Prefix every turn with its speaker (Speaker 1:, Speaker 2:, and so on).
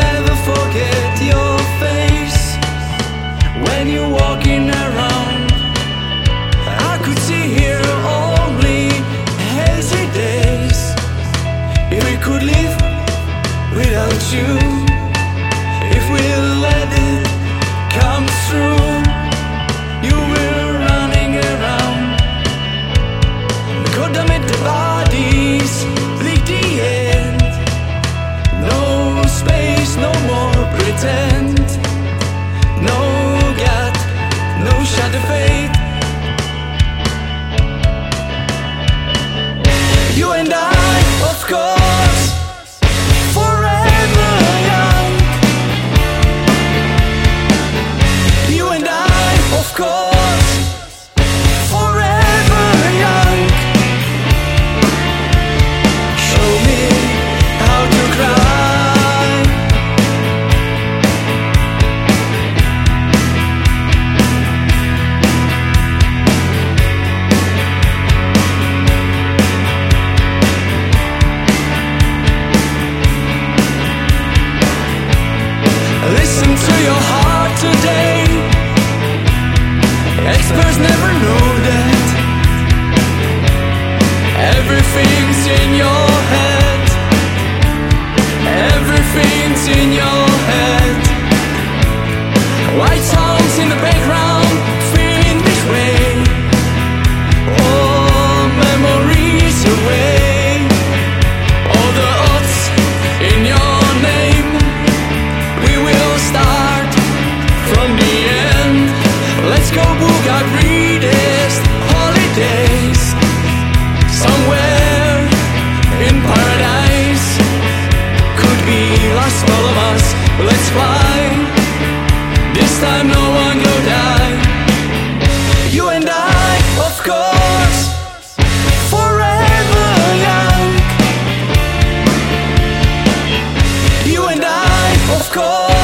Speaker 1: never forget your face when you're walking around. I could see here only hazy days. If we could live without you, if we let it come through, you were running around. Could I meet the bodies, bleak the end. No space, no more pretend. No God, no shadow fate. You and I, of course, forever young. You and I, of course, forever young. Show me how to cry. Listen to your heart today. Experts never know that everything's in your head. Everything's in your head. White songs in the background, feeling this way. All memories away. All the odds in your name. We will start from the end. Let's go Buga greatest holidays. Somewhere in paradise. Could be lost all of us. Let's fly. This time no one go die. You and I, of course, forever young. You and I, of course.